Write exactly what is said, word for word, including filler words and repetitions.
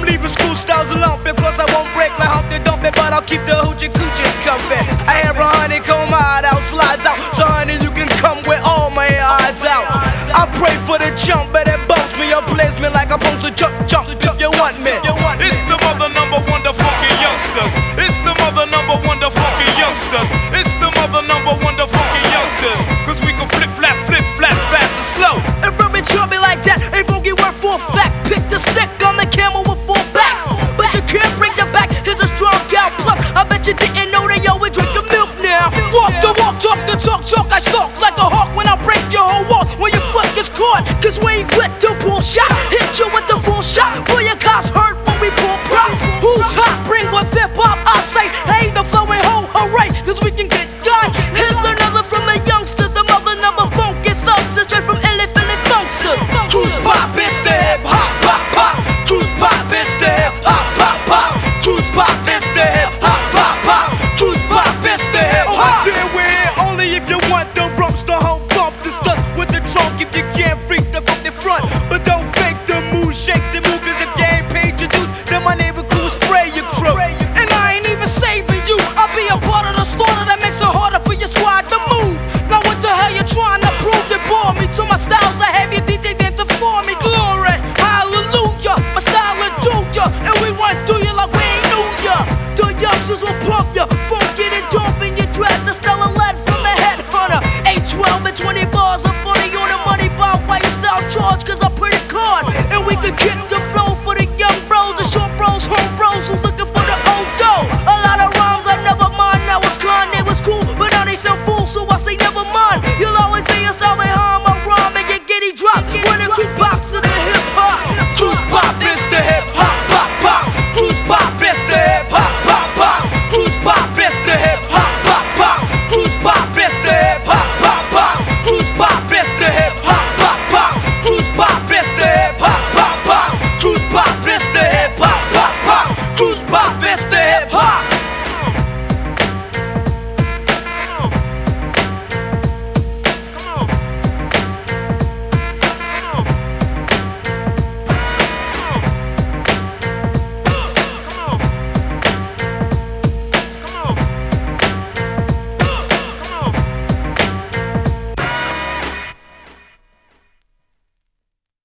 leaving school styles alone because I won't break like Humpty Dumpty, but I'll keep the hoochie coochies comfy. I have a honeycomb hideout, slides out, so honey you can come with all my odds out. I pray for the jump, but it bumps me or plays me like I'm supposed to jump, jump, if you want me. It's the mother number one, the funky youngsters. It's the mother number one, the funky youngsters. It's the mother number one, the funky youngsters. Cause we can flip, flap, flip, flap, fast and slow. If Ruby me like that, ain't funky word for a fact. Pick the stick on the camel with four backs, but you can't bring the back. Here's a strong gal plus. I bet you didn't know that yo we drink the milk now. Walk the walk, talk the talk, talk. I stalk like a hawk when I break your whole walk. When your foot gets caught, cause we ain't wet to pull shot. Hit you with